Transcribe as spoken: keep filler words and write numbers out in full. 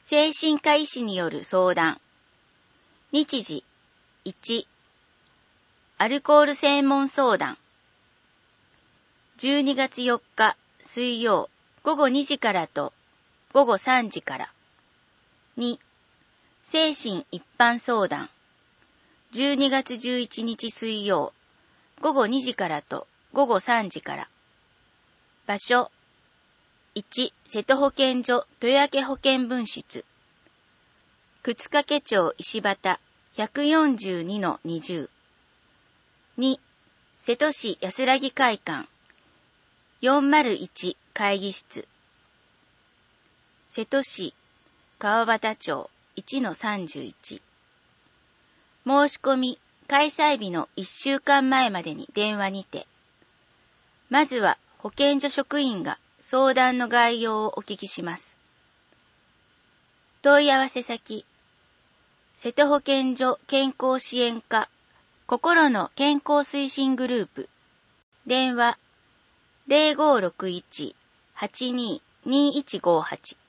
精神科医師による相談。日時いち、アルコール専門相談。じゅうにがつよっか水曜午後にじからと午後さんじから。に、精神一般相談。じゅうにがつじゅういちにち水曜午後にじからと午後さんじから。場所いち、瀬戸保健所豊明保健分室。沓掛町石端 ひゃくよんじゅうにのにじゅう。に、瀬戸市安らぎ会館よんまるいち会議室。瀬戸市川端町 いちのさんじゅういち。申し込み開催日のいっしゅうかんまえまでに電話にて。まずは保健所職員が相談の概要をお聞きします。問い合わせ先、瀬戸保健所健康支援課心の健康推進グループ。電話 ゼロごろくいち はちにーにーいちごはち。